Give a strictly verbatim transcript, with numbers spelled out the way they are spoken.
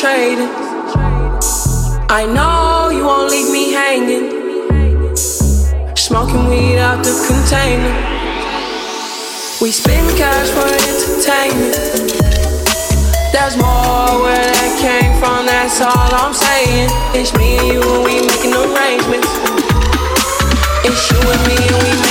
concentrating. I know you won't leave me hanging. Smoking weed out the container. We spend cash for entertainment. There's more where that came from, that's all I'm saying. It's me and you and we making arrangements. It's you and me and we